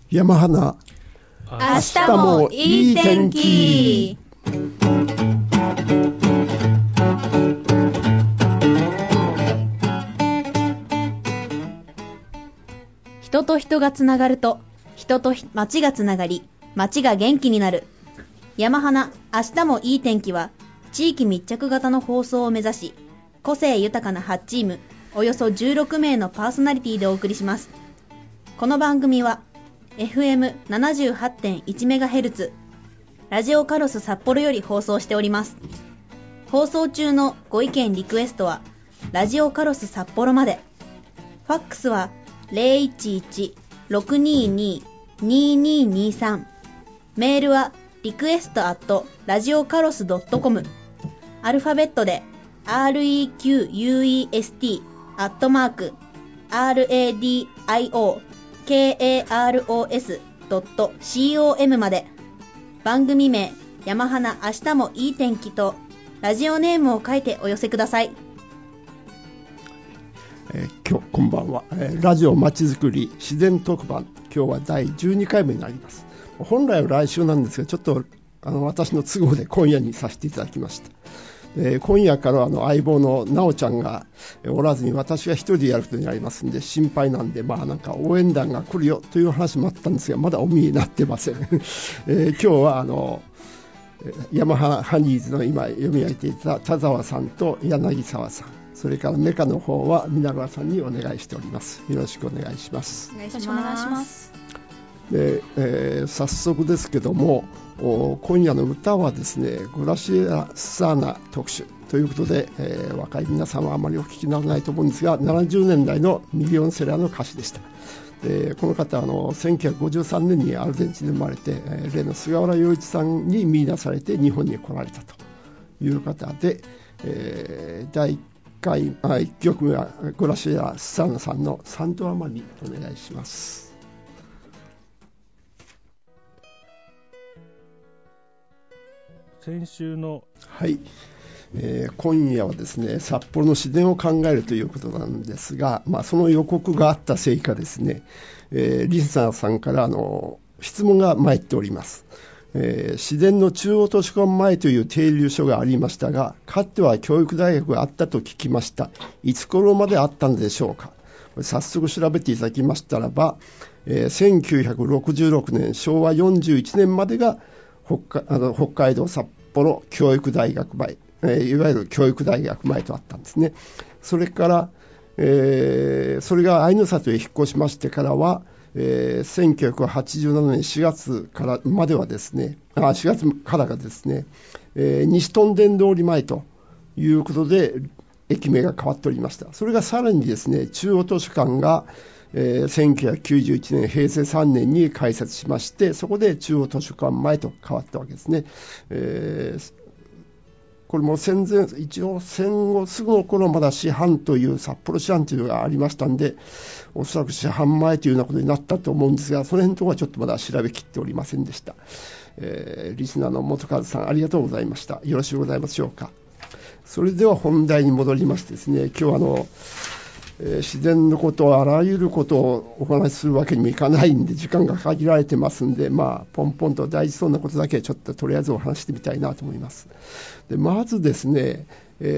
山花、 明日もいい天気。 人と人がつながると、人と町がつながり、町が元気になる。山花、明日もいい天気は、地域密着型の放送を目指し、個性豊かな8チーム、およそ16名のパーソナリティでお送りします。この番組は、FM78.1MHz、ラジオカロス札幌より放送しております。放送中のご意見リクエストは、ラジオカロス札幌まで。ファックスは、011-622-2223。メールは、request@radiocaros.com。アルファベットで、request@radiokaros.com まで。番組名、山花明日もいい天気と、ラジオネームを書いてお寄せください。 今日こんばんは、ラジオまちづくり自然特番、今日は第12回目になります。本来は来週なんですが、ちょっと私の都合で今夜にさせていただきました。今夜から相棒のなおちゃんがおらずに、私が一人でやることになりますんで心配なんで、なんか応援団が来るよという話もあったんですが、まだお見えになってません。今日はヤマハハニーズの今読み上げていた田沢さんと柳沢さん、それからメカの方は皆川さんにお願いしております。よろしくお願いします。 お願いします。 で早速ですけども、今夜の歌はですね、グラシア・スサーナ特集ということで、若い皆さんはあまりお聞きにならないと思うんですが、70年代のミリオンセラーの歌手でした。でこの方は1953年にアルゼンチンで生まれて、例の菅原洋一さんに見出されて日本に来られたという方で、第1曲目はグラシア・スサーナさんのサントアマニお願いします。 先週の今夜はですね、札幌の自然を考えるということなんですが、その予告があったせいかですね、リスナーさんから質問が参っております。自然の中央図書館前という停留所がありましたが、かつては教育大学があったと聞きました。いつ頃まであったのでしょうか。早速調べていただきましたらば、1966年昭和41年までが北海道札幌教育大学前、いわゆる教育大学前とあったんですね。それから、それが愛の里へ引っ越しましてからは、1987年4月からまではですね、4月からがですね、西屯田通り前ということで駅名が変わっておりました。それがさらにですね、中央図書館が1991年平成3年に開設しまして、そこで中央図書館前と変わったわけですね。これも一応戦後すぐの頃まだ師範という札幌師範というのがありましたんで、おそらく師範前というようなことになったと思うんですが、その辺のところはちょっとまだ調べきっておりませんでした。リスナーの元和さん、ありがとうございました。よろしくございましょうか。それでは本題に戻りましてですね、今日は自然のことをあらゆることをお話しするわけにもいかないんで、時間が限られてますんで、ポンポンと大事そうなことだけちょっととりあえずお話してみたいなと思います。でまずですね、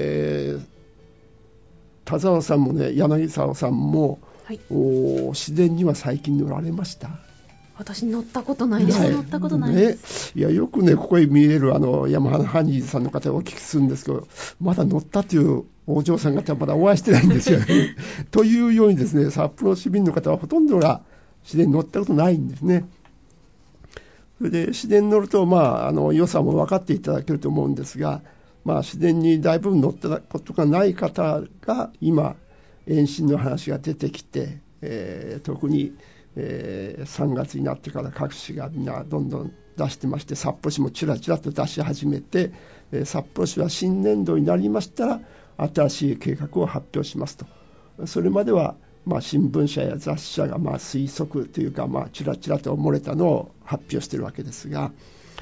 田沢さんもね、柳沢さんも、はい、自然には最近乗られました？ 私乗ったことないです。乗ったことないです。 いや、よくね、ここへ見える山花ハニーズさんの方をお聞きするんですけど、まだ乗ったというお嬢さん方はまだお会いしてないんですよね。というようにですね、札幌市民の方はほとんどが自然に乗ったことないんですね。それで自然に乗ると、良さも分かっていただけると思うんですが、自然に大部分乗ったことがない方が今、延伸の話が出てきて、特に3月になってから各市がみんなどんどん出してまして、札幌市もちらちらと出し始めて、札幌市は新年度になりましたら新しい計画を発表しますと。それまでは新聞社や雑誌社が推測というかちらちらと漏れたのを発表しているわけですが、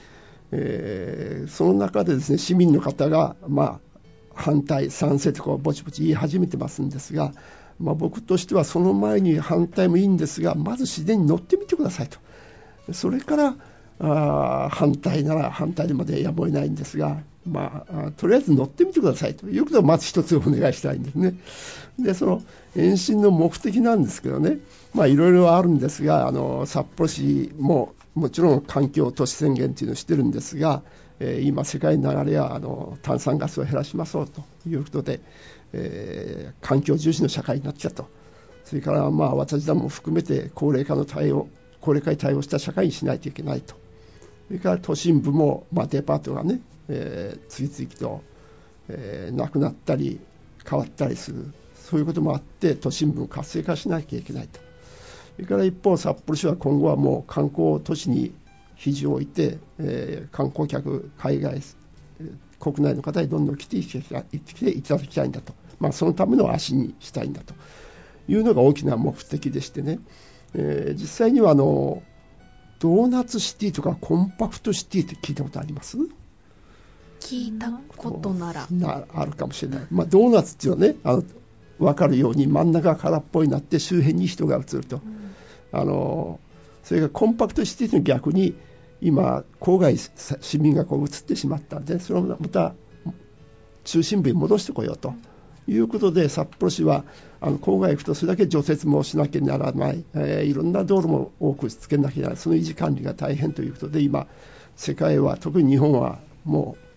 その中でですね、市民の方が反対賛成とかぼちぼち言い始めてますんですが、 僕としてはその前に反対もいいんですが、まず自然に乗ってみてくださいと。それから反対なら反対でまでやむを得ないんですが、とりあえず乗ってみてくださいということをまず一つお願いしたいんですね。で、その延伸の目的なんですけどね、いろいろあるんですが、札幌市ももちろん環境都市宣言というのをしてるんですが、今世界の流れは炭酸ガスを減らしましょうということで、環境重視の社会になっちゃうと。それから私どもも含めて高齢化に対応した社会にしないといけないと。それから都心部もデパートがね、次々と、なくなったり変わったりする、そういうこともあって都心部を活性化しなきゃいけないと。それから一方、札幌市は今後はもう観光都市に肘を置いて、観光客、海外、国内の方にどんどん来ていただきたいんだと、そのための足にしたいんだというのが大きな目的でしてね、実際にはドーナツシティとかコンパクトシティって聞いたことあります？ 聞いたことならあるかもしれない。ドーナツっていうのはね、分かるように真ん中が空っぽになって周辺に人が移ると、それがコンパクトシティの逆に今郊外市民が移ってしまったんで、それをまた中心部に戻してこようということで、札幌市は郊外行くとそれだけ除雪もしなきゃならない、いろんな道路も多くつけなきゃならない、その維持管理が大変ということで、今世界は特に日本はもう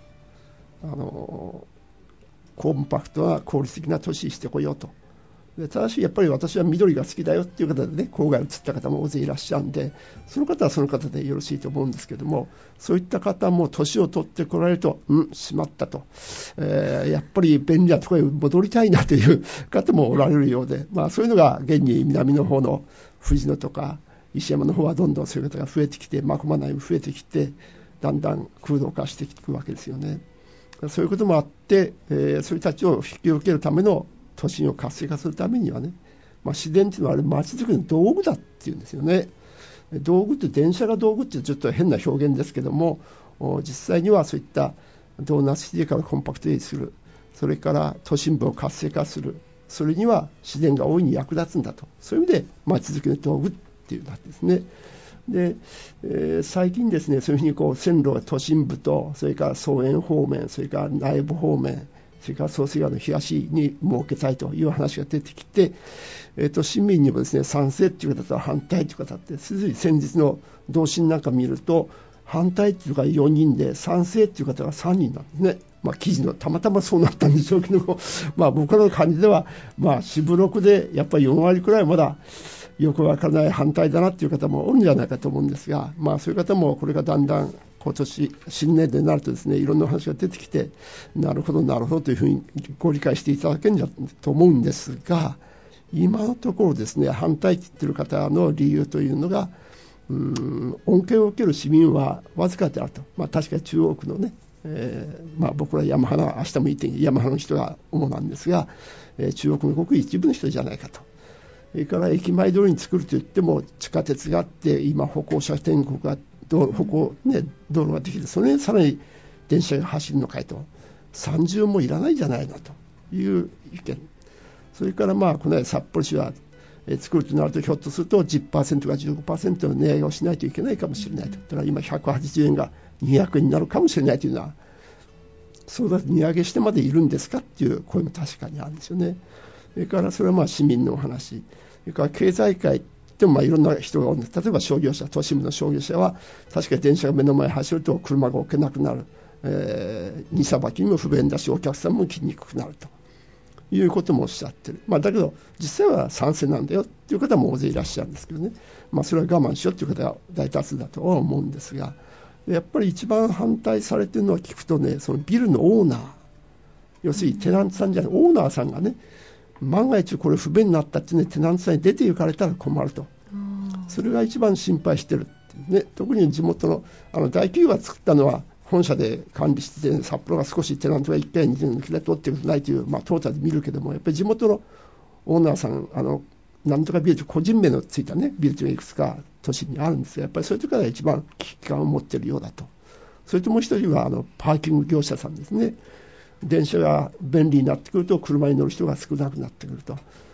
コンパクトな効率的な都市にしてこようと。で、ただしやっぱり私は緑が好きだよっていう方でね、郊外に移った方も大勢いらっしゃるんで、その方はその方でよろしいと思うんですけども、そういった方も年を取ってこられると、しまったと、やっぱり便利なところに戻りたいなという方もおられるようで、そういうのが現に南の方の富士野とか石山の方はどんどんそういう方が増えてきて、真駒内も増えてきて、だんだん空洞化していくわけですよね。そういうこともあって、そういう人たちを引き受けるための都心を活性化するためにはね、自然というのはあれ街づくりの道具だっていうんですよね。道具って電車が道具ってちょっと変な表現ですけども、実際にはそういったドーナツシティからコンパクトにする、それから都心部を活性化する、それには自然が大いに役立つんだと、そういう意味で街づくりの道具っていうのなんですね。で、最近ですね、そういうふうに線路が都心部と、それから総園方面、それから内部方面、それから総水川の東に設けたいという話が出てきて、市民にもですね、賛成という方と反対という方って、先日の同心なんか見ると、反対という方が4人で、賛成という方が3人なんですね。記事のたまたまそうなったんでしょうけど、僕らの感じでは、四分六でやっぱり4割くらいまだよくわからない反対だなっていう方もおるんじゃないかと思うんですが、そういう方もこれがだんだん今年新年度になるとですね、いろんな話が出てきて、なるほどなるほどというふうにご理解していただけるんだと思うんですが、今のところですね、反対と言っている方の理由というのが、恩恵を受ける市民はわずかであると。確かに中央区のね、僕ら山花、明日も言って山花の人が主なんですが、中央区のごく一部の人じゃないかと。それから駅前通りに作るといっても地下鉄があって、今歩行者天国が道路ができる、それにさらに電車が走るのかいと、30もいらないんじゃないのという意見。それからこの札幌市は作るとなると、ひょっとすると 10% か 15% の値上げをしないといけないかもしれないと。だから今180円が200円になるかもしれないというのは、そうだ、値上げしてまでいるんですかっていう声も確かにあるんですよね。それからそれは市民のお話、それから経済界でもいろんな人がおるんです。例えば商業者、都市部の商業者は確かに電車が目の前走ると車が置けなくなる、荷さばきにも不便だし、お客さんも来にくくなるということもおっしゃってる。だけど実際は賛成なんだよっていう方も大勢いらっしゃるんですけどね、それは我慢しようっていう方が大多数だとは思うんですが、やっぱり一番反対されているのは聞くとね、そのビルのオーナー、要するにテナントさんじゃない、オーナーさんがね、万が一これ不便になったってね、テナントさんに出て行かれたら困ると。それが一番心配してるってね。特に地元の大企業が作ったのは本社で管理してて、札幌が少しテナントが1回2年抜きで取ってくれないという、トータルで見るけども、やっぱり地元のオーナーさん、なんとかビルと個人名のついたね、ビルというのがいくつか都市にあるんですが、やっぱりそういうところが一番危機感を持っているようだと。それともう一人はパーキング業者さんですね。電車が便利になってくると車に乗る人が少なくなってくると。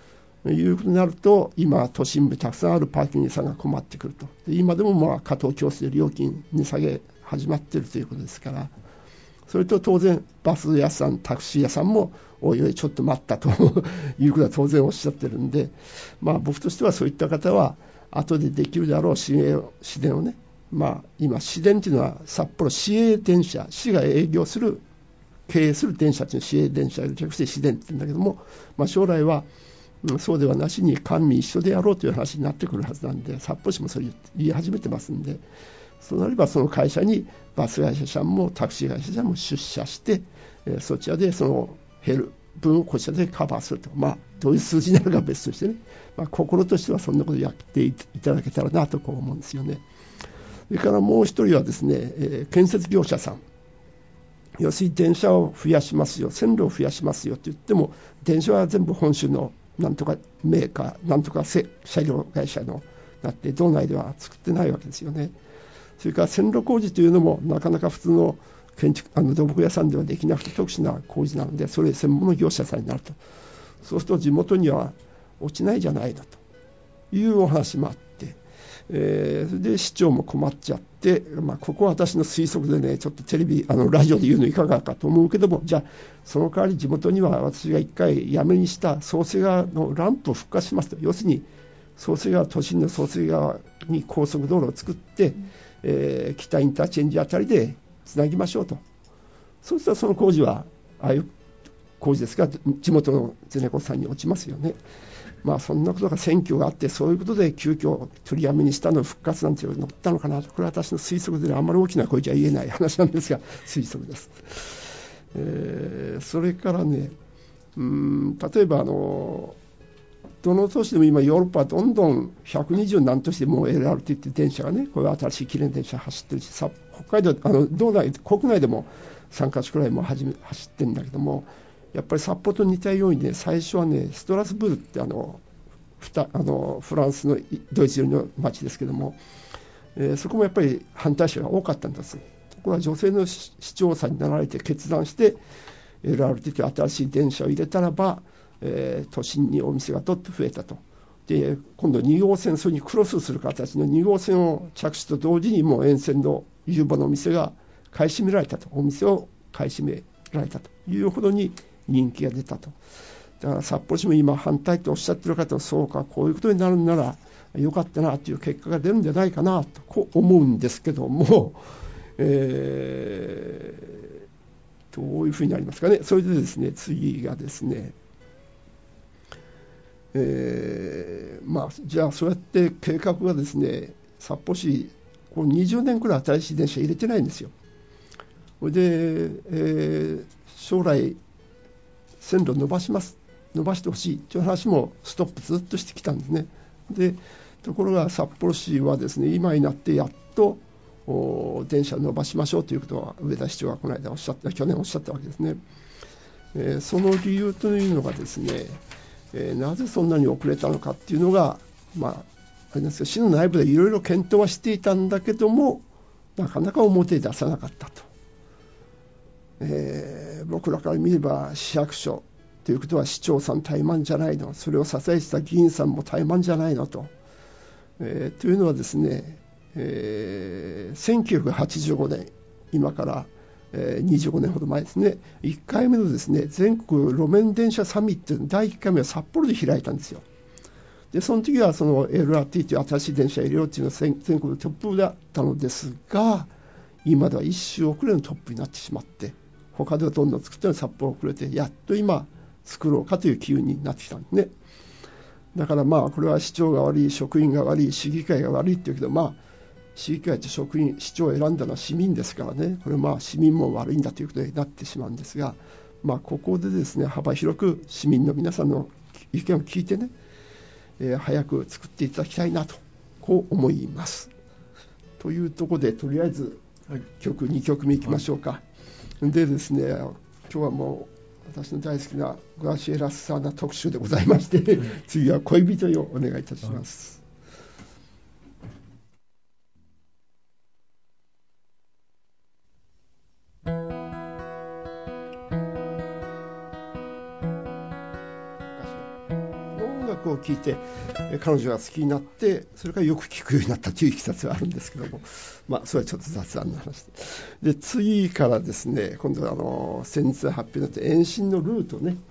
いうことになると、今都心部たくさんあるパーキングさんが困ってくると。で今でも加藤共生で料金値下げ始まっているということですから、それと当然バス屋さんタクシー屋さんもおいおいちょっと待ったということは当然おっしゃってるんで、僕としてはそういった方は後でできるであろう市電をね、今市電というのは札幌市営電車、市が営業する経営する電車という市営電車で略して市電って言うんだけども、将来はそうではなしに官民一緒でやろうという話になってくるはずなんで、札幌市もそう言い始めてますんで、そうなればその会社にバス会社さんもタクシー会社さんも出社して、そちらでその減る分をこちらでカバーすると、どういう数字になるかは別としてね、心としてはそんなことをやっていただけたらなとこう思うんですよね。それからもう一人はですね、建設業者さん、要するに電車を増やしますよ、線路を増やしますよと言っても、電車は全部本州のなんとかメーカー、なんとか車両会社のなって道内では作ってないわけですよね。それから線路工事というのもなかなか普通の建築土木屋さんではできなくて特殊な工事なので、それ専門の業者さんになると、そうすると地元には落ちないじゃないかというお話もあって、それで市長も困っちゃって、ここは私の推測でね、ちょっとテレビラジオで言うのいかがかと思うけども、じゃあその代わり地元には私が一回やめにした創生川のランプを復活しますと、要するに創生川、都心の創生川に高速道路を作って、北インターチェンジあたりでつなぎましょうと。そうするとその工事はああいう工事ですが地元のゼネコンさんに落ちますよね。そんなことが選挙があって、そういうことで急遽取りやめにしたの復活なんていうのが載ったのかなと、これは私の推測で、あんまり大きな声じゃ言えない話なんですが推測です。それからね、例えばどの都市でも今ヨーロッパはどんどん120何都市でもう LRT って電車がね、これは新しいきれいな電車走ってるし、北海道道内国内でも3カ所くらいも走ってるんだけども、やっぱり札幌と似たようにね、最初はねストラスブールってフランスのドイツ寄りの町ですけども、そこもやっぱり反対者が多かったんです。ところが女性の市長さんになられて決断して LRT という新しい電車を入れたらば、都心にお店がどっと増えたと。で今度2号線、それにクロスする形の2号線を着手と同時にもう沿線の有望なお店が買い占められたと、お店を買い占められたというほどに人気が出たと。だから札幌市も今反対とおっしゃってる方は、そうか、こういうことになるならよかったなという結果が出るんじゃないかなとこう思うんですけども、どういうふうになりますかね。それでですね、次がですね、じゃあそうやって計画がですね、札幌市こう20年くらい新しい電車入れてないんですよ。それで、将来線路伸ばしてほしいという話もストップずっとしてきたんですね。でところが札幌市はですね、今になってやっと電車を伸ばしましょうということは上田市長がこの間去年おっしゃったわけですね。その理由というのがですね、なぜそんなに遅れたのかっていうのが、あれですけど、市の内部でいろいろ検討はしていたんだけども、なかなか表に出さなかったと。僕らから見れば市役所ということは市長さん怠慢じゃないの、それを支えてた議員さんも怠慢じゃないのと、というのはですね、1985年、今から、25年ほど前ですね、1回目のですね、全国路面電車サミット、第1回目は札幌で開いたんですよ。でその時はその LRT という新しい電車入れようというのは全国のトップだったのですが、今では一周遅れのトップになってしまって、他ではどんどん作ってるのに札幌遅れて、やっと今作ろうかという機運になってきたんですね。だからこれは市長が悪い、職員が悪い、市議会が悪いっていうけど、市議会と職員、市長を選んだのは市民ですからね、これ市民も悪いんだということになってしまうんですが、ここでですね、幅広く市民の皆さんの意見を聞いてね、早く作っていただきたいなとこう思います。というところでとりあえず2曲目いきましょうか。でですね、今日はもう私の大好きなグラシエラ・スサーナ特集でございまして、次は恋人よお願いいたします。音楽曲を聴いて彼女が好きになって、それからよく聴くようになったといういきさつがあるんですけども、それはちょっと雑談の話で、次からですね、今度は先日発表になって延伸のルートね、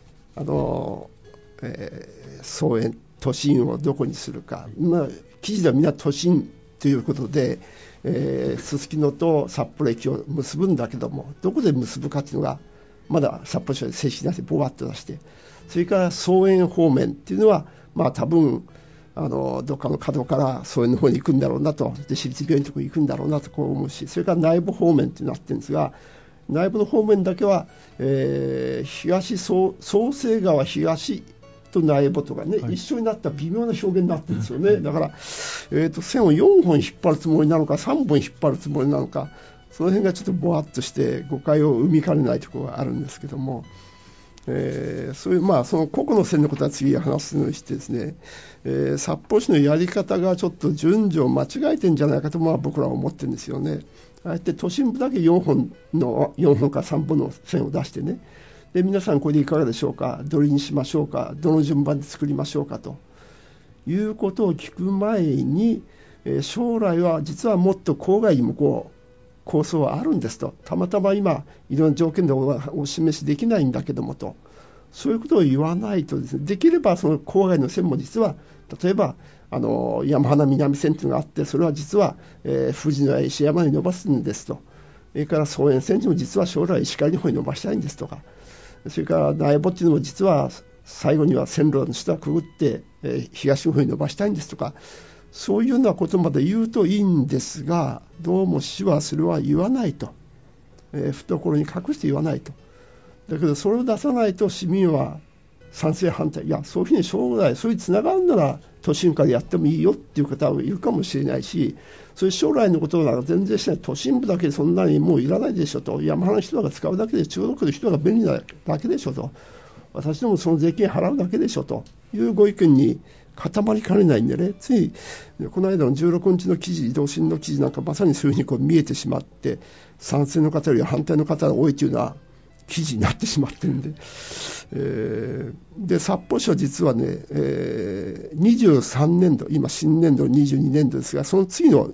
総延都心をどこにするか、記事ではみんな都心ということで、すすきのと札幌駅を結ぶんだけども、どこで結ぶかというのがまだ札幌市で正式になってボワッと出して、それから総園方面っていうのは多分どっかの角から総園の方に行くんだろうなと、で私立病院のところに行くんだろうなとこう思うし、それから内部方面ってなってるんですが、内部の方面だけは、東創成川東と内部とかね、一緒になった微妙な表現になってるんですよね。だから、線を4本引っ張るつもりなのか3本引っ張るつもりなのか、その辺がちょっとぼわっとして誤解を生みかねないところがあるんですけども、そういうその個々の線のことは次話すのにしてですね、札幌市のやり方がちょっと順序を間違えてんじゃないかと僕らは思ってるんですよね。あえて都心部だけ4本か3本の線を出してね、で皆さんこれでいかがでしょうか、どれにしましょうか、どの順番で作りましょうかということを聞く前に、将来は実はもっと郊外にも構想はあるんですと、たまたま今いろんな条件でお示しできないんだけどもと、そういうことを言わないとですね、できればその郊外の線も実は例えば山花南線というのがあって、それは実は、富士の石山に伸ばすんですと、それから総園線にも実は将来石狩の方に伸ばしたいんですとか、それから内部っていうのも実は最後には線路の下をくぐって、東の方に伸ばしたいんですとか、そういうようなことまで言うといいんですが、どうも市はそれは言わないと、懐に隠して言わないと。だけどそれを出さないと市民は賛成反対、いやそういうふうに将来そういうつながるなら都心からやってもいいよっていう方はいるかもしれないし、そういう将来のことが全然しない、都心部だけでそんなにもういらないでしょと、山の人が使うだけで中国の人が便利なだけでしょと、私どもその税金払うだけでしょというご意見に固まりかねないんでね、ついこの間の16日の記事、移動新の記事なんかまさにそういうふうに見えてしまって、賛成の方より反対の方が多いというような記事になってしまってるんで、で札幌市は実はね、23年度、今新年度22年度ですが、その次の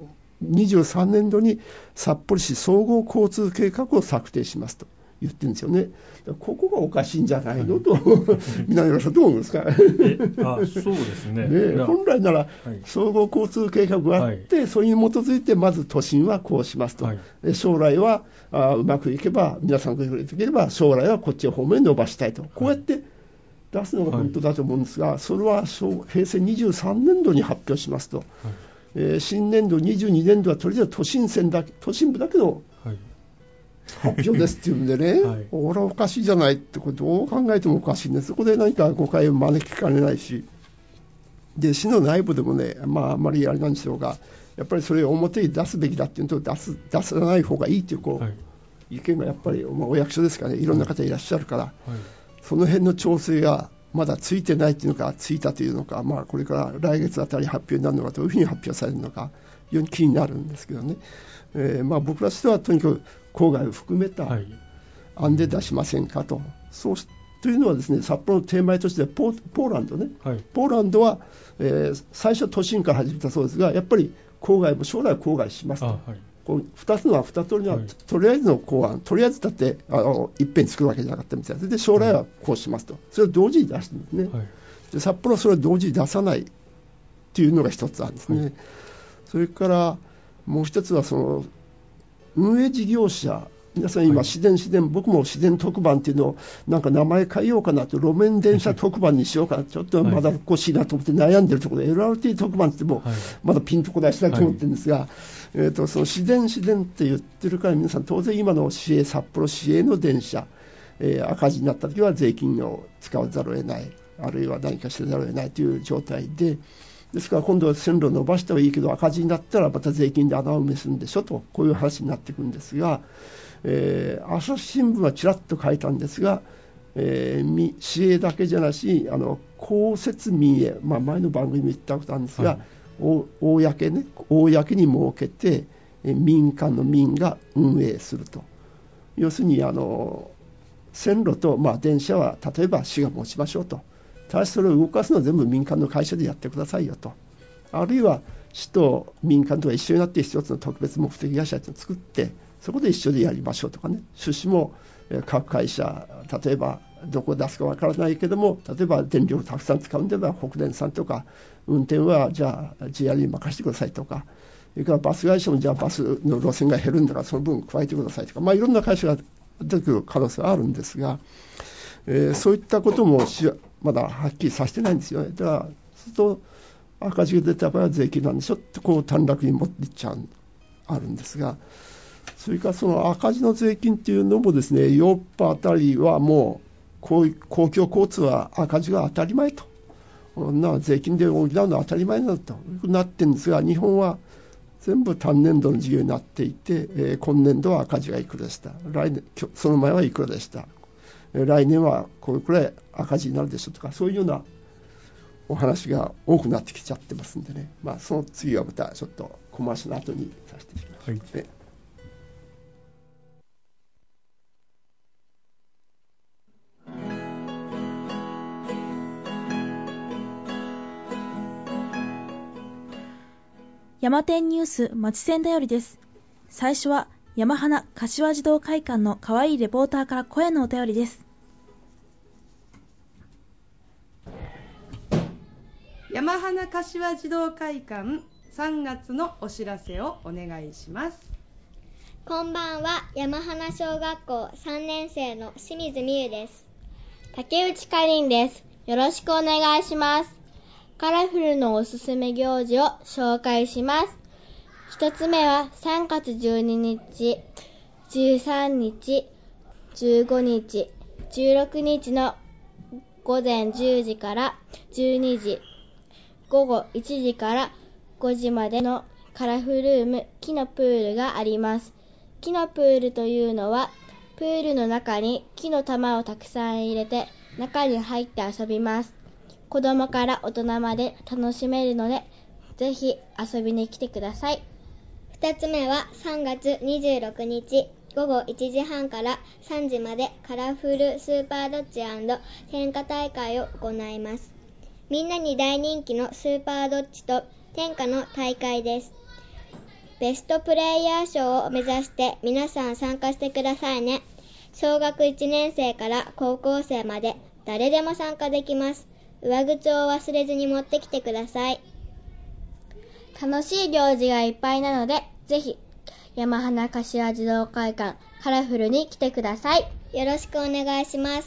23年度に札幌市総合交通計画を策定しますと言ってるんですよね。ここがおかしいんじゃないのと、南浦さんどう思うんですか。 そうですね。 本来なら総合交通計画があって、それに基づいてまず都心はこうしますと、将来はうまくいけば、皆さんがいければ将来はこっち方面に伸ばしたいと、こうやって出すのが本当だと思うんですが、それは平成23年度に発表しますと、新年度22年度はとりあえず都心部だけの発表ですっていうんでね、俺はおかしいじゃないって、これどう考えてもおかしいんです。そこで何か誤解を招きかねないし、で市の内部でもね、あんまりあれなんでしょうが、やっぱりそれを表に出すべきだっていうのと出さない方がいいっていう意見がやっぱり、お役所ですからね、いろんな方いらっしゃるから、その辺の調整がまだついてないっていうのか、ついたというのか、これから来月あたり発表になるのか、どういうふうに発表されるのか非常に気になるんですけどね、僕らとしてはとにかく郊外を含めた案で出しませんかと。そうというのはですね、札幌のテーマとしてポーランドね、ポーランドは、最初都心から始めたそうですが、やっぱり郊外も将来郊外しますと、こう2つのは2通りの、とりあえずの公案、とりあえずだっていっぺんに作るわけじゃなかったみたいで、将来はこうしますと、それを同時に出してるんですね、で札幌はそれを同時に出さないっていうのが一つあるんですね、それからもう一つはその運営事業者、皆さん今市電、僕も市電特番っていうのをなんか名前変えようかなと、路面電車特番にしようかな、ちょっとまだ欲しいなと思って悩んでるところで、LRT 特番ってもまだピンとこないしなと思ってるんですが、その市電って言ってるから、皆さん当然今の市営、札幌市営の電車、赤字になった時は税金を使わざるを得ない、あるいは何かしざるを得ないという状態で、ですから今度は線路を伸ばしてはいいけど赤字になったらまた税金で穴埋めするんでしょと、こういう話になってくるんですが、朝日新聞はちらっと書いたんですが、市営だけじゃなし公設民営、前の番組も言ったことあるんですが、公に設けて民間の民が運営すると、要するに線路と電車は例えば市が持ちましょうとただしそれを動かすのは全部民間の会社でやってくださいよと、あるいは市と民間とか一緒になって一つの特別目的会社を作ってそこで一緒でやりましょうとかね、出資も各会社、例えばどこを出すかわからないけども、例えば電力をたくさん使うんであれば北電さんとか、運転はじゃあ JR に任せてくださいとか、それからバス会社もじゃあバスの路線が減るんだからその分加えてくださいとか、いろんな会社が出てくる可能性はあるんですが、そういったこともまだはっきりさせてないんですよね。だからすると赤字が出た場合は税金なんでしょってこう短絡に持っていっちゃうあるんですが、それからその赤字の税金っていうのもですね、ヨーロッパあたりはもう公共交通は赤字が当たり前と、こんな税金で補うのは当たり前なんだということになってるんですが、日本は全部単年度の事業になっていて、今年度は赤字がいくらでした、来年その前はいくらでした、来年はこれくらい赤字になるでしょうとか、そういうようなお話が多くなってきちゃってますんでね、その次はまたちょっとコマーシャルの後にさせていただきます、はい。 山天ニュース町線だよりです。最初は山花柏児童会館のかわいいレポーターから声のお便りです。 山花柏児童会館3月のお知らせをお願いします。 こんばんは、山花小学校3年生の清水美優です。竹内かりんです。よろしくお願いします。カラフルのおすすめ行事を紹介します。一つ目は3月12日、13日、15日、16日の午前10時から12時、午後1時から5時までのカラフルーム木のプールがあります。木のプールというのは、プールの中に木の玉をたくさん入れて中に入って遊びます。子供から大人まで楽しめるので、ぜひ遊びに来てください。2つ目は3月26日午後1時半から3時までカラフルスーパードッジ&点火大会を行います。みんなに大人気のスーパードッジと点火の大会です。ベストプレイヤー賞を目指して皆さん参加してくださいね。小学1年生から高校生まで誰でも参加できます。上靴を忘れずに持ってきてください。楽しい行事がいっぱいなので、ぜひ山花柏児童会館カラフルに来てください。よろしくお願いします。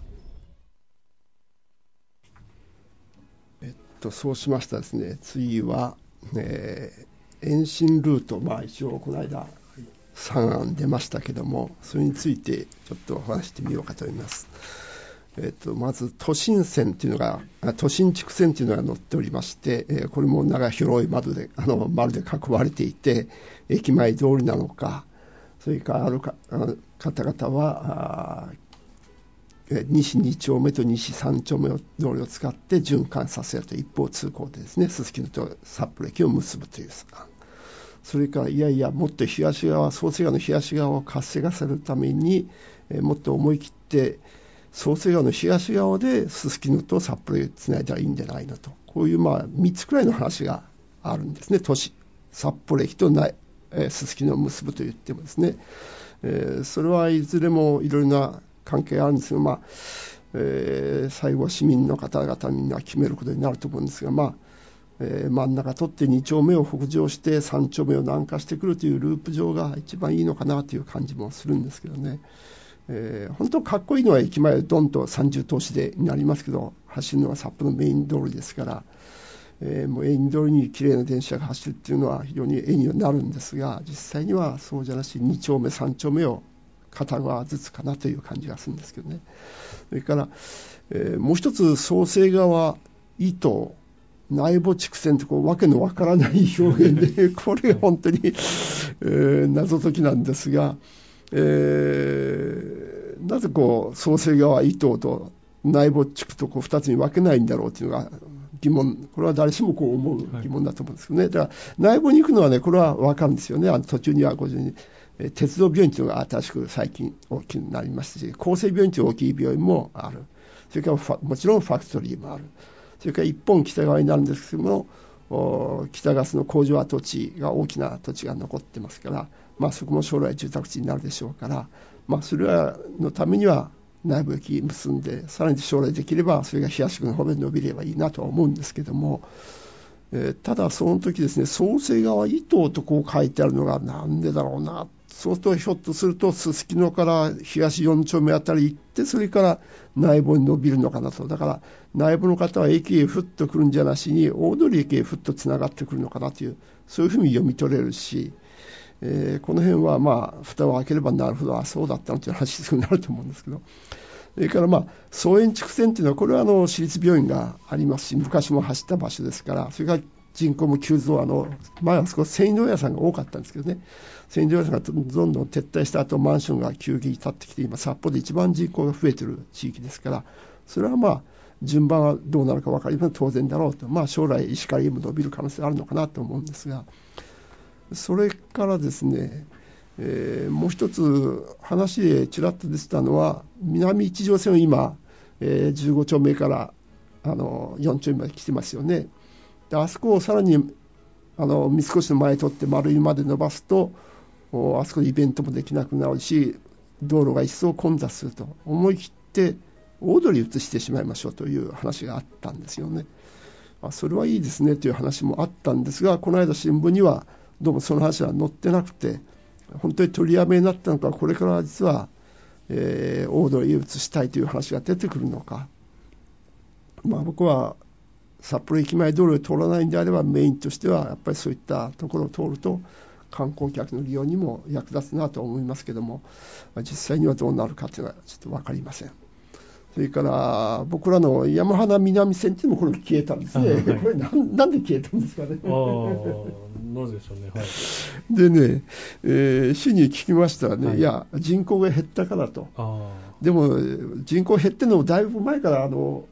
そうしましたですね、次は、延伸ルート、一応この間3案出ましたけども、それについてちょっとお話してみようかと思います。まず都心線というのが、都心地区線というのが載っておりまして、これも長広い丸で囲われていて、駅前通りなのか、それから方々は西2丁目と西3丁目の通りを使って循環させると、一方通行でですね、すすきのと札幌駅を結ぶという。それからもっと東側、創成川の東側を活性化するために、もっと思い切って創成川の東側ですすきのと札幌へつないだらいいんじゃないのと、こういう3つくらいの話があるんですね。札幌駅とすすきのを結ぶと言ってもですね、それはいずれもいろいろな関係があるんですが、最後は市民の方々みんな決めることになると思うんですが、真ん中取って2丁目を北上して3丁目を南下してくるというループ上が一番いいのかなという感じもするんですけどね。本当かっこいいのは駅前ドンと三重通しでになりますけど、走るのは札幌のメイン通りですから、もうメイン通りにきれいな電車が走るっていうのは非常に絵にはなるんですが、実際にはそうじゃなし2丁目3丁目を片側ずつかなという感じがするんですけどね。それから、もう一つ創成川糸内部地区線とわけのわからない表現でこれが本当に、謎解きなんですが、なぜ創成川糸と内部地区と2つに分けないんだろうというのが疑問、これは誰しも思う疑問だと思うんですけどね。だから内部に行くのはね、これは分かるんですよね。途中には鉄道病院というのが新しく最近大きくなりましたし、厚生病院という大きい病院もある。 それからもちろんファクトリーもある。それから一本北側になるんですけども、北ガスの工場跡地が大きな土地が残ってますから、そこも将来住宅地になるでしょうから、それのためには内部駅結んで、さらに将来できればそれが東区の方面に伸びればいいなとは思うんですけども、ただその時ですね、創生川伊東とこう書いてあるのがなんでだろうな。そうするとひょっとするとすすきのから東4丁目あたり行って、それから内部に伸びるのかなと。だから内部の方は駅へふっと来るんじゃなしに大通駅へふっとつながってくるのかなという、そういうふうに読み取れるし、この辺は蓋を開ければなるほど、そうだったのという話になると思うんですけど、それから総園地区線というのは、これは私立病院がありますし、昔も走った場所ですから、それから人口も急増、前はそこ繊維問屋さんが多かったんですけどね、繊維問屋さんがどんどん撤退した後、マンションが急激に建ってきて、今札幌で一番人口が増えている地域ですから、それは順番はどうなるか分かりません、当然だろうと、将来石狩も伸びる可能性あるのかなと思うんですが、それからですね、もう一つ話でちらっと出てたのは、南一条線を今、15丁目から4丁目まで来てますよね。であそこをさらに三越の前に取って丸井まで伸ばすと、あそこでイベントもできなくなるし、道路が一層混雑すると思い切って大通り移してしまいましょうという話があったんですよね。それはいいですねという話もあったんですが、この間新聞にはどうもその話は載ってなくて、本当に取りやめになったのか、これから実は、大通りへ移したいという話が出てくるのか、僕は札幌駅前道路を通らないんであれば、メインとしてはやっぱりそういったところを通ると観光客の利用にも役立つなと思いますけども、実際にはどうなるかというのはちょっと分かりません。それから僕らの山肌南線っていうのもこれ消えたんですね。はい、これなんで消えたんですかね。 なぜでしょうね。はい、 でね、市に聞きましたらね、いや人口が減ったからと。でも人口減ってるのもだいぶ前から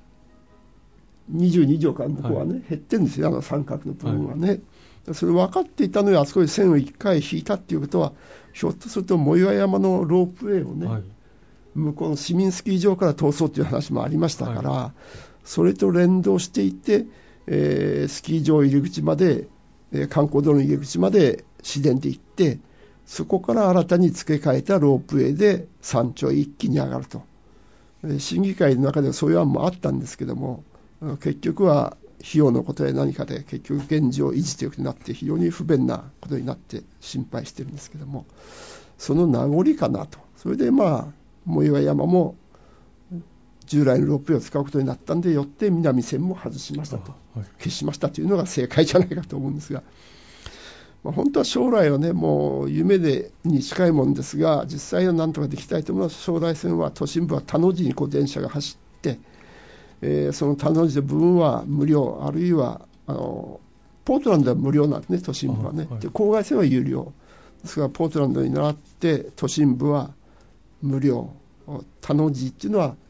22条からの方はね、減ってるんですよ、三角の部分はね。それ分かっていたのにあそこで線を1回引いたっていうことは、ひょっとすると藻岩山のロープウェイをね、向こうの市民スキー場から通そうという話もありましたから、それと連動していて、スキー場入り口まで、観光道路の入り口まで市電で行って、そこから新たに付け替えたロープウェイで山頂へ一気に上がると。審議会の中ではそういう案もあったんですけども、結局は費用のことや何かで結局現状維持ということになって非常に不便なことになって心配してるんですけども、その名残かなと。それで藻岩山も従来のロープウェイを使うことになったんで、よって南線も外しましたと、消しましたというのが正解じゃないかと思うんですが、本当は将来はね、もう夢に近いもんですが、実際はなんとかできたいと思います。将来線は都心部は田の字に電車が走って、その田の字の部分は無料、あるいはポートランドは無料なんですね、都心部はね。で郊外線は有料ですが、ポートランドに倣って都心部は無料。田の字っていうのは、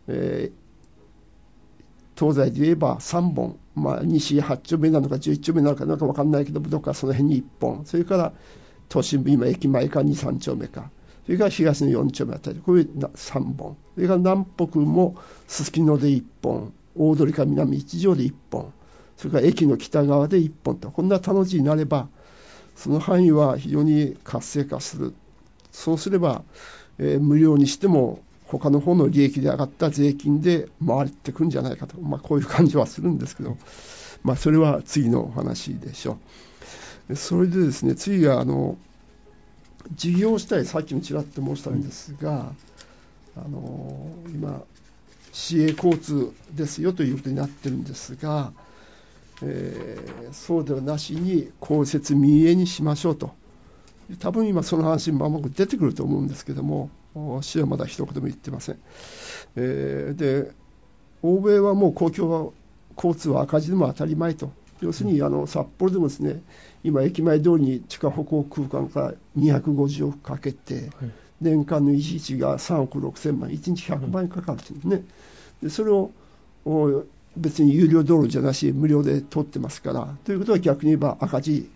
東西で言えば3本、西8丁目なのか11丁目なのかなんか分かんないけど、どっかその辺に1本、それから都心部、今駅前か2、3丁目か、それから東の4丁目あたり、これ3本、それから南北もすすきので1本、大通か南一条で1本、それから駅の北側で1本と、こんな田の字になれば、その範囲は非常に活性化する。そうすれば、無料にしても他の方の利益で上がった税金で回ってくるんじゃないかと、こういう感じはするんですけど、それは次のお話でしょう。それでですね、次が事業主体、さっきもちらっと申したんですが、今市営交通ですよということになってるんですが、そうではなしに公設民営にしましょうと。多分今その話間もなく出てくると思うんですけども、市はまだ一言も言ってません。で欧米はもう公共交通は赤字でも当たり前と。要するに札幌でもですね、今駅前通りに地下歩行空間から250億かけて、年間の維持費が3億6千万、1日100万円かかるというね。でそれを別に有料道路じゃなし無料で通ってますから、ということは逆に言えば赤字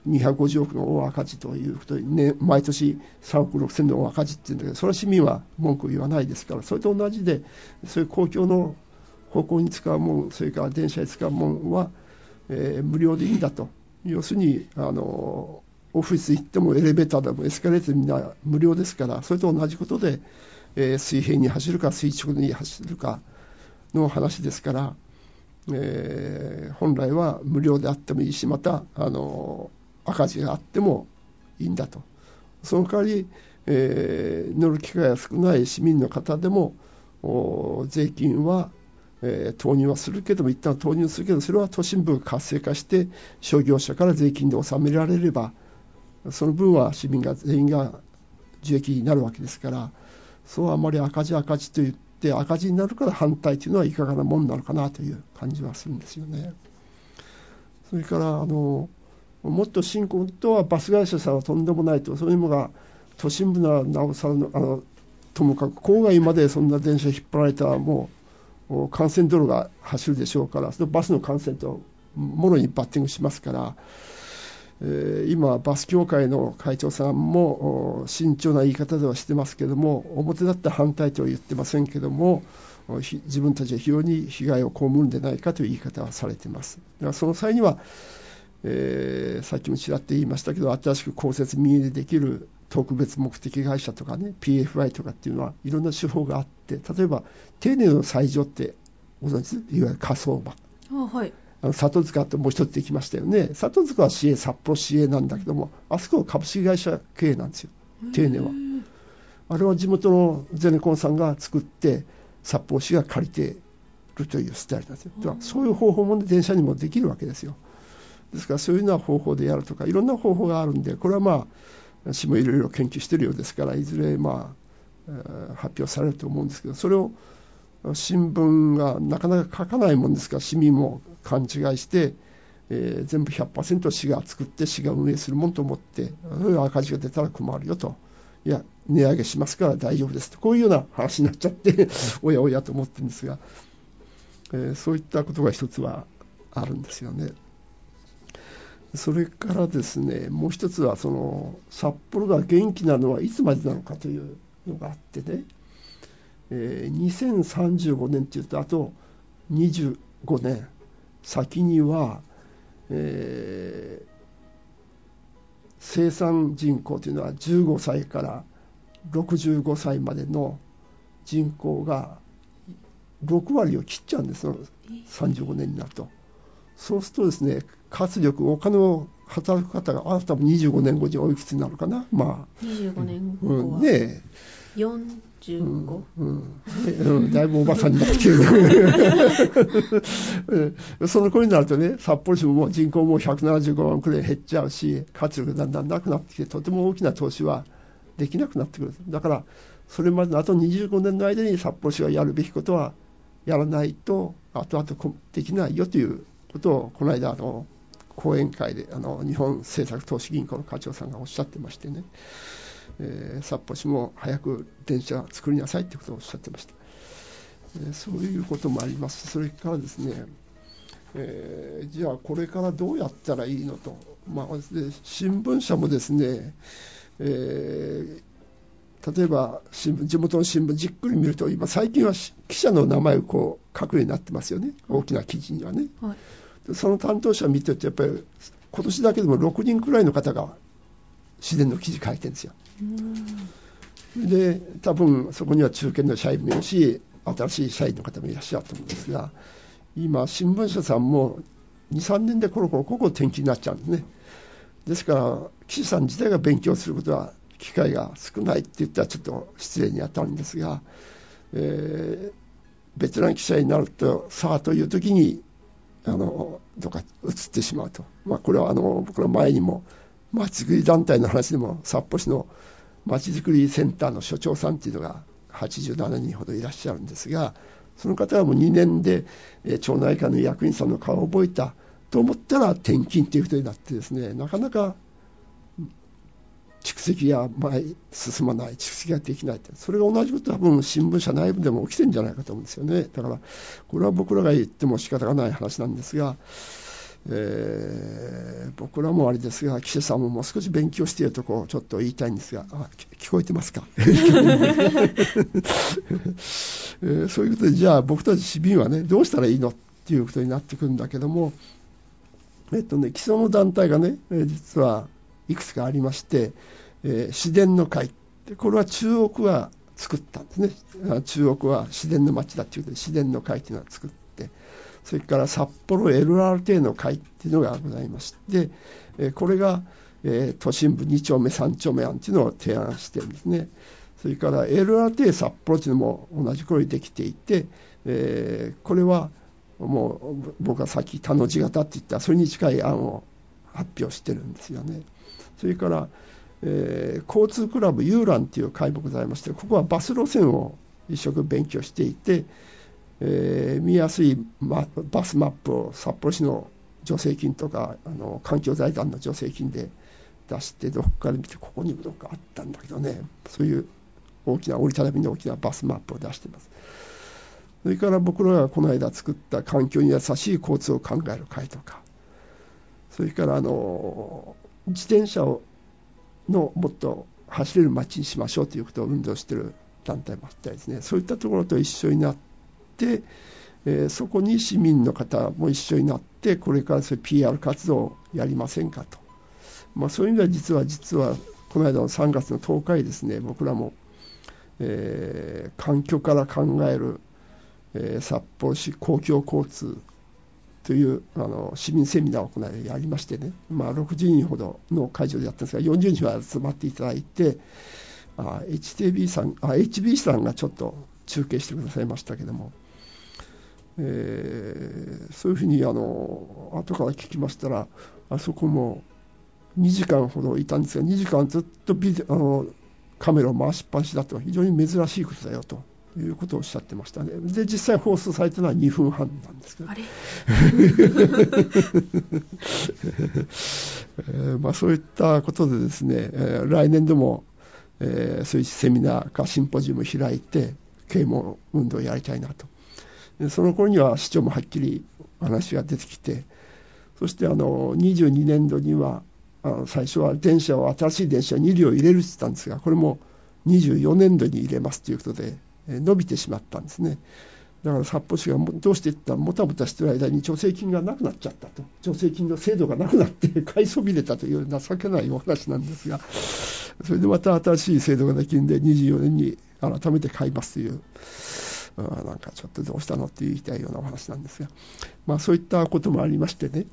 250億の大赤字ということで、ね、毎年3億6千の大赤字っていうんだけど、それは市民は文句を言わないですから、それと同じで、そういう公共の歩行に使うもの、それから電車に使うものは、無料でいいんだと。要するにオフィス行ってもエレベーターでもエスカレーターみんな無料ですから、それと同じことで、水平に走るか垂直に走るかの話ですから、本来は無料であってもいいし、また赤字があってもいいんだと。その代わり、乗る機会が少ない市民の方でも税金は、投入はするけども、一旦投入するけど、それは都心部が活性化して商業者から税金で納められれば、その分は市民が全員が受益になるわけですから、そうあまり赤字と言って赤字になるから反対というのはいかがなもんなのかなという感じはするんですよね。それからもっと新婚とはバス会社さんはとんでもないと、そういうのが都心部ならなおさらともかく郊外までそんな電車引っ張られたらもう幹線道路が走るでしょうから、そのバスの幹線ともろにバッティングしますから、今バス協会の会長さんも慎重な言い方ではしてますけども、表立って反対とは言ってませんけども、自分たちは非常に被害を被るんでないかという言い方はされています。だからその際には、さっきもちらっと言いましたけど、新しく公設民営でできる特別目的会社とかね、 PFI とかっていうのはいろんな手法があって、例えば丁寧の最上ってご存知、いわゆる火葬場、 はい、 里塚ともう一つできましたよね。里塚は市営、札幌市営なんだけども、あそこは株式会社経営なんですよ、丁寧は。あれは地元のゼネコンさんが作って札幌市が借りてるというスタイルなんですよ。だからそういう方法も電車にもできるわけですよ。ですからそういうような方法でやるとか、いろんな方法があるんで、これはまあ市もいろいろ研究しているようですから、いずれ発表されると思うんですけど、それを新聞がなかなか書かないもんですから、市民も勘違いして、全部 100% 市が作って市が運営するもんと思って、そういう赤字が出たら困るよと、いや値上げしますから大丈夫ですと、こういうような話になっちゃっておやおやと思ってるんですが、そういったことが一つはあるんですよね。それからですね、もう一つはその札幌が元気なのはいつまでなのかというのがあってね、2035年というとあと25年先には、生産人口というのは15歳から65歳までの人口が6割を切っちゃうんです、35年になると。そうするとですね、活力、お金を働く方が多分25年後においくつになるかな、 25年後は、 ねえ、 45、 だいぶおばさんになってきてるその頃になるとね、札幌市も人口も175万くらい減っちゃうし、活力がだんだんなくなってきて、とても大きな投資はできなくなってくる。だからそれまでのあと25年の間に札幌市がやるべきことはやらないと後々できないよということを、この間講演会で日本政策投資銀行の課長さんがおっしゃってましてね、札幌市も早く電車作りなさいということをおっしゃってました。そういうこともあります。それからですね、じゃあこれからどうやったらいいのと、新聞社もですね、例えば地元の新聞じっくり見ると、今最近は記者の名前をこう書くようになってますよね、大きな記事にはね、はい、その担当者を見てるとやっぱり今年だけでも6人くらいの方が自然の記事書いてるんですよ。で多分そこには中堅の社員もいるし、新しい社員の方もいらっしゃると思うんですが、今新聞社さんも 2,3 年でコロコロ転勤になっちゃうんですね。ですから記者さん自体が勉強することは機会が少ないって言ったらちょっと失礼に当たるんですが、ベテラン記者になるとさあという時にどっか移ってしまうと、これは僕の前にもまちづくり団体の話でも、札幌市のまちづくりセンターの所長さんっていうのが87人ほどいらっしゃるんですが、その方はもう2年で町内会の役員さんの顔を覚えたと思ったら転勤ということになってですね、なかなか蓄積が前に進まない、蓄積ができないって、それが同じことは多分新聞社内部でも起きてるんじゃないかと思うんですよね。だからこれは僕らが言っても仕方がない話なんですが、 僕らもあれですが、記者さんももう少し勉強しているところをちょっと言いたいんですが、聞こえてますかそういうことで、じゃあ僕たち市民はね、どうしたらいいのっていうことになってくるんだけども、既存の団体がね、実はいくつかありまして、自然の会、これは中国が作ったんですね。中国は自然の町だということで、自然の会というのを作って、それから札幌 LRT の会っていうのがございまして、これが、都心部2丁目3丁目案というのを提案しているんですね。それから LRT 札幌というのも同じ頃にできていて、これはもう僕はさっき田の字型って言ったそれに近い案を発表してるんですよね。それから、交通クラブ遊覧という会もございまして、ここはバス路線を一生懸命勉強していて、見やすいバスマップを札幌市の助成金とか環境財団の助成金で出して、どこから見てここにもどっかあったんだけどね、そういう大きな折りたたみの大きなバスマップを出しています。それから僕らがこの間作った環境に優しい交通を考える会とか、それから自転車のもっと走れる街にしましょうということを運動している団体もあったりですね、そういったところと一緒になって、そこに市民の方も一緒になってこれからそういう PR 活動をやりませんかと、そういう意味では実はこの間の3月の10日にですね、僕らも、環境から考える、札幌市公共交通という市民セミナーをこの間やりましてね、60人ほどの会場でやったんですが、40人は集まっていただいて、HB さんがちょっと中継してくださいましたけども、そういうふうに後から聞きましたら、あそこも2時間ほどいたんですが、2時間ずっとカメラを回しっぱなしだと、非常に珍しいことだよということをおっしゃってましたね。で実際放送されたのは2分半なんですけど、そういったことでですね、来年でも、そういうセミナーかシンポジウムを開いて啓蒙運動をやりたいなと。でその頃には市長もはっきり話が出てきて、そして22年度には最初は新しい電車2両入れるって言ったんですが、これも24年度に入れますということで伸びてしまったんですね。だから札幌市がどうしていったらもたもたしている間に助成金がなくなっちゃったと、助成金の制度がなくなって買いそびれたという情けないお話なんですが、それでまた新しい制度ができるんで24年に改めて買いますという、なんかちょっとどうしたのって言いたいようなお話なんですが、そういったこともありましてね、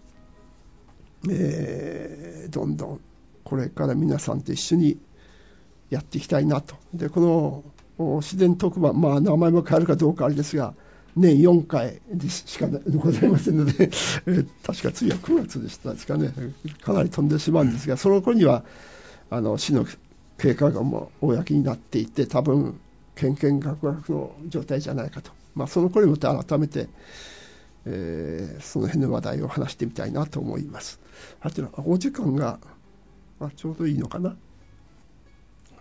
どんどんこれから皆さんと一緒にやっていきたいなと。でこの自然特番、名前も変えるかどうかあれですが、年4回でしかございませんので確か次は9月でしたですかね、かなり飛んでしまうんですが、その頃には市の経過がも公になっていて、多分けんけんがくがくの状態じゃないかと、その頃にまた改めて、その辺の話題を話してみたいなと思います。お時間がちょうどいいのかな、はい、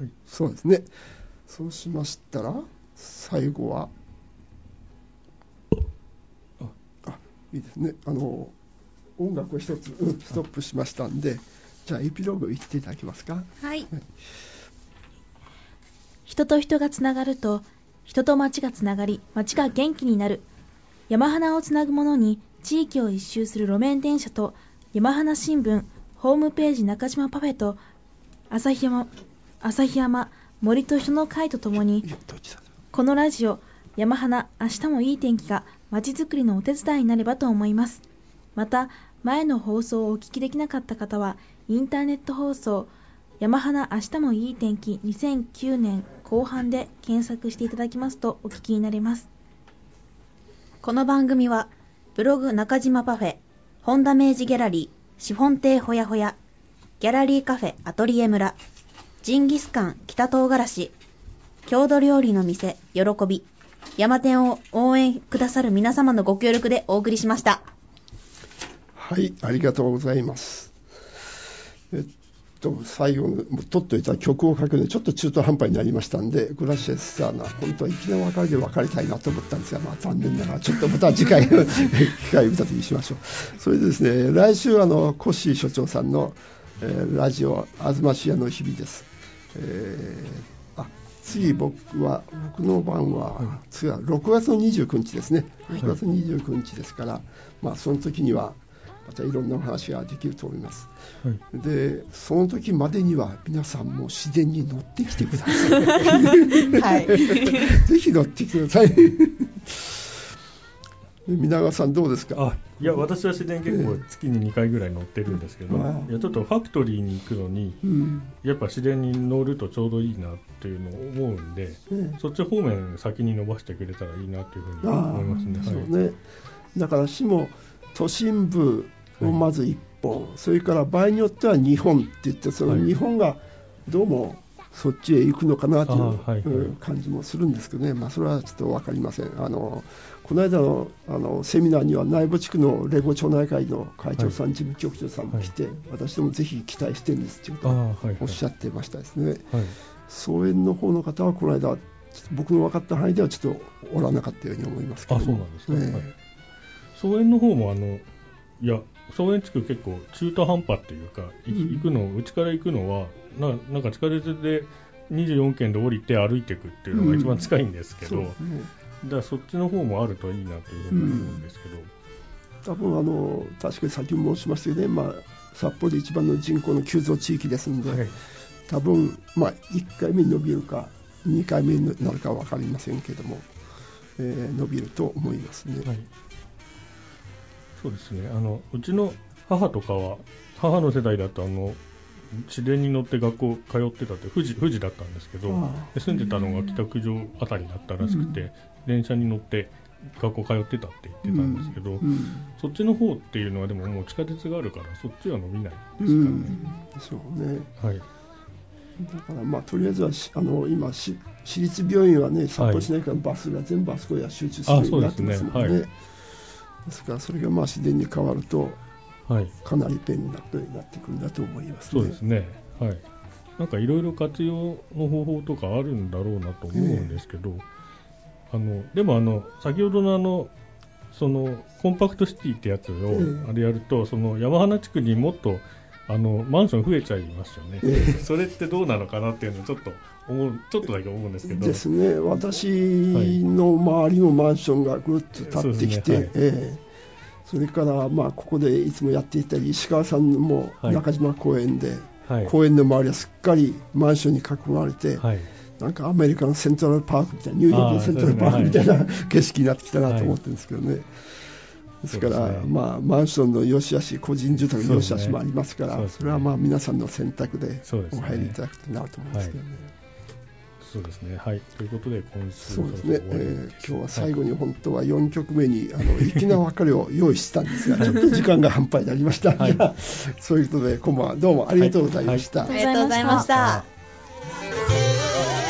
そうですね。そうしましたら最後はいいですね、音楽を一つストップしましたんで、じゃあエピローグ言っていただけますか。 はい、 人と人がつながると、人と町がつながり、町が元気になる。山花をつなぐものに地域を一周する路面電車と、山花新聞、ホームページ中島パフェと、旭山森と人の会とともに、このラジオ山花明日もいい天気が町づくりのお手伝いになればと思います。また前の放送をお聞きできなかった方は、インターネット放送山花明日もいい天気2009年後半で検索していただきますとお聞きになれます。 この番組はブログ中島パフェ、本田明治ギャラリー、シフォン亭ほやほや、ギャラリーカフェアトリエ村、ジンギスカン北唐辛子、郷土料理の店喜び、山店を応援くださる皆様のご協力でお送りしました。 はい、ありがとうございます。 と最後取っておいた曲を書くのでちょっと中途半端になりましたんで、グラシエスターナ、本当は粋な別れで別れたいなと思ったんですが、残念ながらちょっとまた次回機会を見た時にしましょう。それでですね、来週コッシー所長さんの、ラジオあずましやの日々です。次僕の番は、次は6月の29日ですね。6月29日ですから、その時にはまたいろんなお話ができると思います。で、その時までには皆さんも自然に乗ってきてください。はい、ぜひ乗ってきてください。皆川さんどうですか？ いや、私は自然結構月に2回ぐらい乗ってるんですけど、いやちょっとファクトリーに行くのに、やっぱ自然に乗るとちょうどいいなっていうのを思うんで、そっち方面先に伸ばしてくれたらいいなというふうに思いますね。 そうね。だから市も都心部をまず1本、それから場合によっては2本って言って、その2本がどうもそっちへ行くのかなという感じもするんですけどね、それはちょっと分かりません。この間のセミナーには内部地区のレゴ町内会の会長さん、事務局長さんも来て、私どもぜひ期待してるんですということをおっしゃってましたですね。総園の方の方はこの間僕の分かった範囲ではちょっとおらなかったように思いますけども。 そうなんですね。総園の方もいや、総園地区結構中途半端っていうか、行くの、うちから行くのはなんか地下鉄で24圏で降りて歩いていくっていうのが一番近いんですけど、だからそっちの方もあるといいなというふうに思うんですけど、 多分確かに先も申しましたけどね、札幌で一番の人口の急増地域ですので、多分1回目に伸びるか2回目になるかは分かりませんけども、伸びると思いますね。 そうですね。うちの母とかは、母の世代だと市電に乗って学校通ってたって、富士だったんですけど、住んでたのが北九条あたりだったらしくて、電車に乗って学校通ってたって言ってたんですけど、そっちの方っていうのはでももう地下鉄があるからそっちは伸びないですかね。 そうね。だからとりあえずは今市立病院はね、札幌市内からバスが全部あそこへ集中するようになってますので、ですからそれが自然に変わると、かなり便利なことになってくるんだと思いますね。 そうですね。なんかいろいろ活用の方法とかあるんだろうなと思うんですけど、でも先ほどのそのコンパクトシティってやつをやると、その山花地区にもっとマンション増えちゃいますよね。それってどうなのかなっていうのをちょっとだけ思うんですけど。 ですね。私の周りのマンションがぐっと立ってきて、それからここでいつもやっていたり、石川さんも中島公園で、公園の周りはすっかりマンションに囲まれて、なんかアメリカのセントラルパークみたいな、ニューヨークのセントラルパークみたいな景色になってきたなと思ってるんですけどね。ですから、マンションの良し悪し、個人住宅の良し悪しもありますから、それは皆さんの選択でお入りいただくとなると思いますけどね。 そうですね。ということで今週そうですね。今日は最後に本当は4曲目に粋な別れを用意してたんですが、ちょっと時間が半端になりました。そういうことで今晩はどうもありがとうございました。 ありがとうございました。